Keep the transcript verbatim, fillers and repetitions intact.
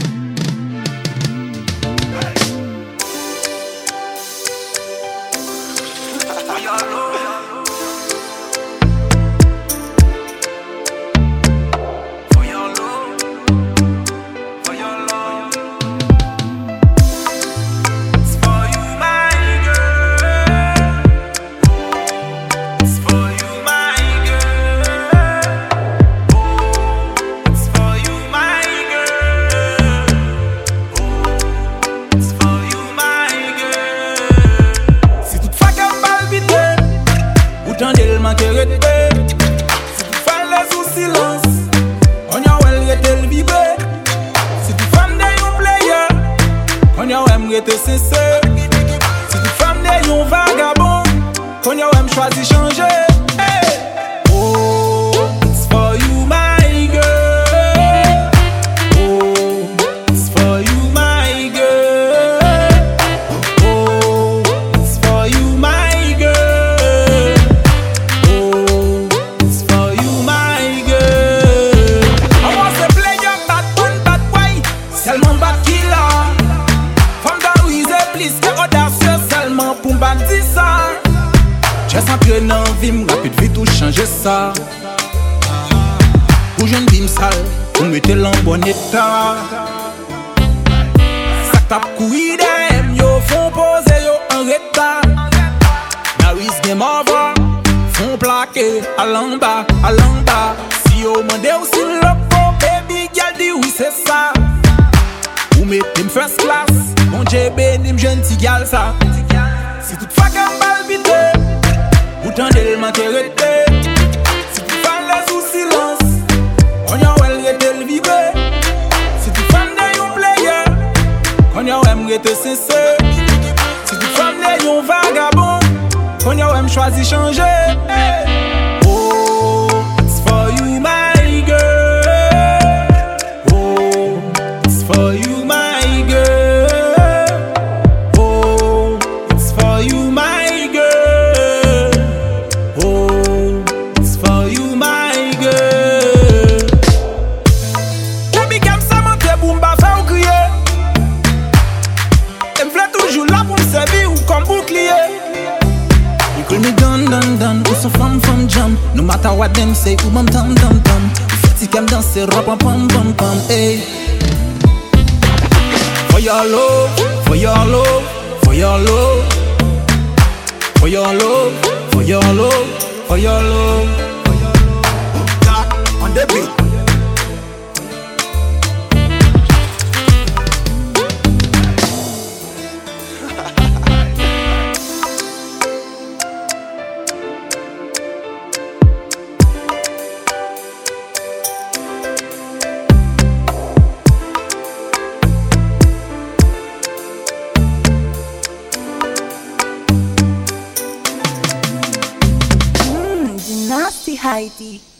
Rete sincère. Si tu femme de yon vagabond, qu'on y a même choisi changer. Hey. Oh, it's for you, my girl. Oh, it's for you, my girl. Oh, it's for you, my girl. Oh, it's for you, my girl. I want to play your bad one, bad boy. Seulement bad killer. Please, que audacieux seulement pour m'bâtir ça. J'ai senti une envie, rapide vite tout changer ça. Pour jeune bim sale, pour mettre l'en bon état. Ça tape couille d'aime, yo font poser yo en retard. Now is game over, font plaquer à l'en bas, à l'en bas. Si yo mande aussi l'oppo, baby girl dit oui c'est ça. Ou mettez first class. Mon Dieu béni m'gentil gal ça. Si toutefois qu'un bal vide, ou tendez le manquer rete. Si tu fais les sous silence, on y a ou elle rete le vibrer. Si tu fais de yon player, on y a ou elle rete sincère. Si tu fais de yon vagabond, on y a ou elle choisi changer. Oh, it's for you my girl. Oh, it's for you my girl. You call me done, done, done, ou so femme, femme jam. No matter what them say, ou mam tam, tam, tam. Ou fati kem danser, rap, pam, pam, pam, pam, hey. For your love, for your love, for your love. For your love, for your love, for your love. That on the beat. Nasty Heidi.